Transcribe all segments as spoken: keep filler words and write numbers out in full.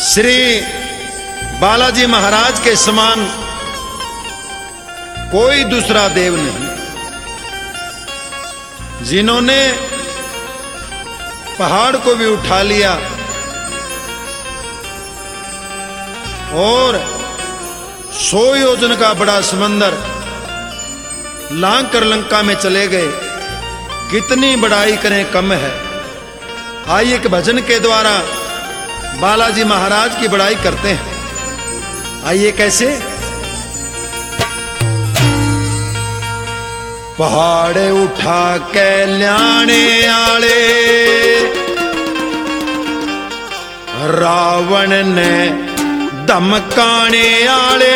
श्री बालाजी महाराज के समान कोई दूसरा देव नहीं, जिन्होंने पहाड़ को भी उठा लिया और सौ योजन का बड़ा समंदर लांग कर लंका में चले गए। कितनी बड़ाई करें कम है। आइए एक भजन के द्वारा बालाजी महाराज की बड़ाई करते हैं। आइए कैसे? पहाड़ उठा के ल्याने आले रावण ने धमकाने आले,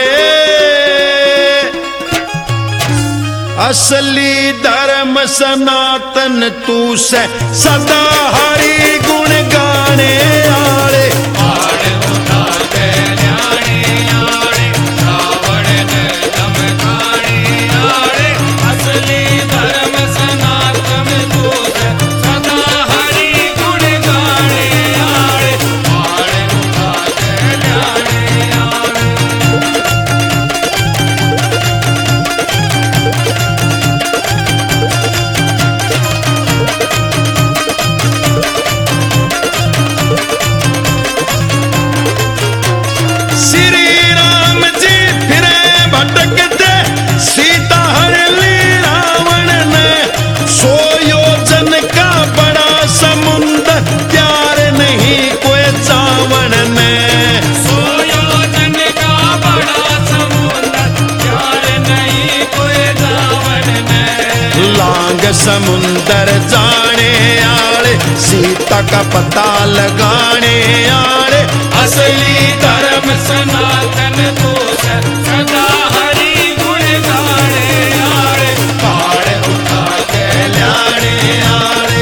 असली धर्म सनातन तू से सदा हरि गुण गाने आले। पहाड़ उठा के ल्याने आले रावण ने धमकाने आले, असली धर्म सनातन तू से सदा हरि गुण गाने आले। पहाड़ उठा के ल्याने आले। समुंदर जाने आले सीता का पता लगाने आले, असली धर्म सनातन तू से सदा हरि गुण गाने आले। पहाड़ उठा के ल्याने आले।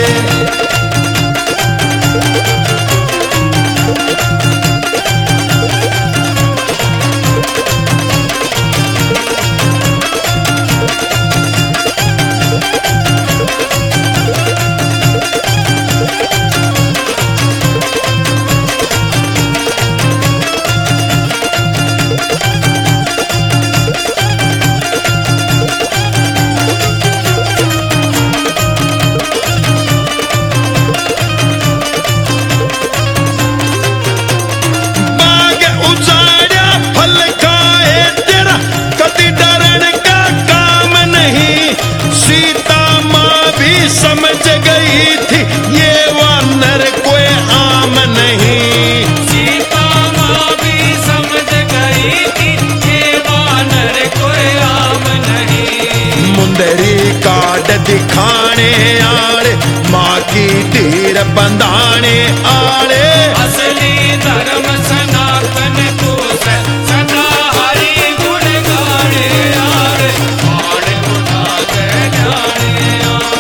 समझ गई थी ये वानर कोई आम नहीं। सीता माँ भी समझ गई थी ये वानर कोई आम नहीं। मुंदरी काट दिखाने आले माँ की धीर बंधाने आले, असली धर्म सनातन तू से सदा हरि गुण गाने आले। पहाड़ उठा के ल्याने आले।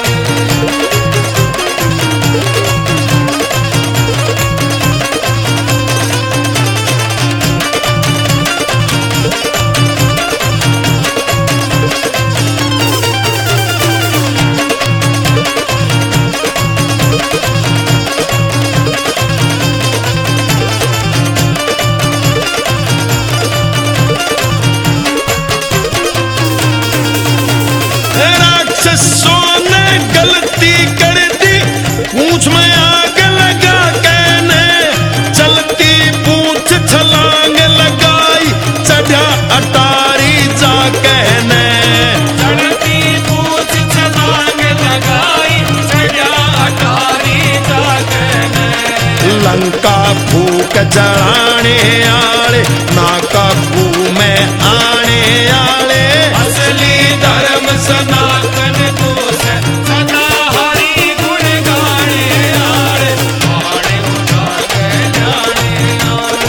राक्षसों ने गलती कर दी, पूंछ में आग लगा कहने, चलती पूंछ छलांग लगाई, चढ़ा अटारी जा कहने। चढ़ती पूंछ छलांग लगाई, चढ़ा अटारी जा कहने। लंका फूक जलाने आले ना काबू में आने आले, असली धर्म सनातन तू से सदा हरि गुण गाने आले। पहाड़ उठा के ल्याने आले।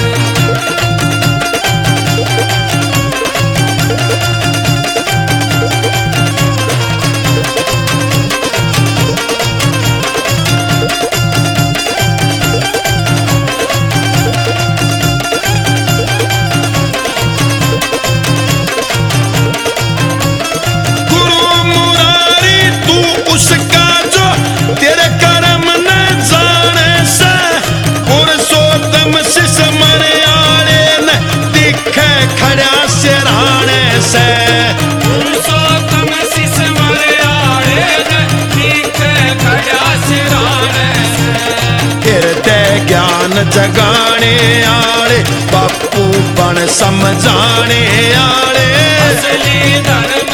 गुरु मन जगाने आले, बापू बन समझाने आले। असली धर्म